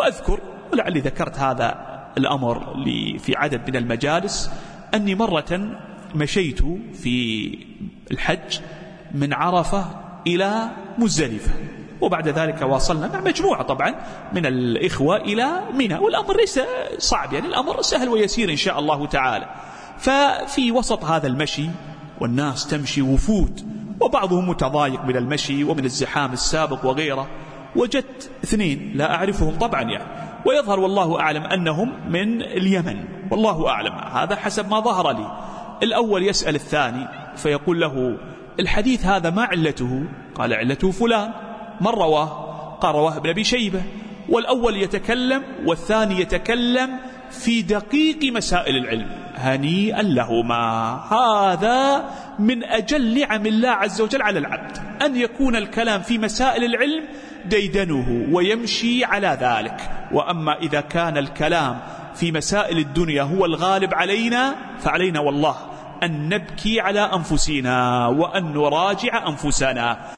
وأذكر ولعلي ذكرت هذا الأمر في عدد من المجالس أني مرة مشيت في الحج من عرفة إلى مزدلفة، وبعد ذلك واصلنا مع مجموعة طبعا من الإخوة إلى منى، والأمر ليس صعب، يعني الأمر سهل ويسير إن شاء الله تعالى. ففي وسط هذا المشي والناس تمشي وفود، وبعضهم متضايق من المشي ومن الزحام السابق وغيره، وجدت اثنين لا أعرفهم طبعا يعني، ويظهر والله أعلم أنهم من اليمن، والله أعلم، هذا حسب ما ظهر لي. الأول يسأل الثاني فيقول له: الحديث هذا ما علته؟ قال: علته فلان. من رواه؟ قال: رواه ابن أبي شيبة. والأول يتكلم والثاني يتكلم في دقيق مسائل العلم، هنيئا لهما. هذا من أجل نعم الله عز وجل على العبد، أن يكون الكلام في مسائل العلم ديدنه ويمشي على ذلك. وأما إذا كان الكلام في مسائل الدنيا هو الغالب علينا، فعلينا والله أن نبكي على أنفسنا وأن نراجع أنفسنا.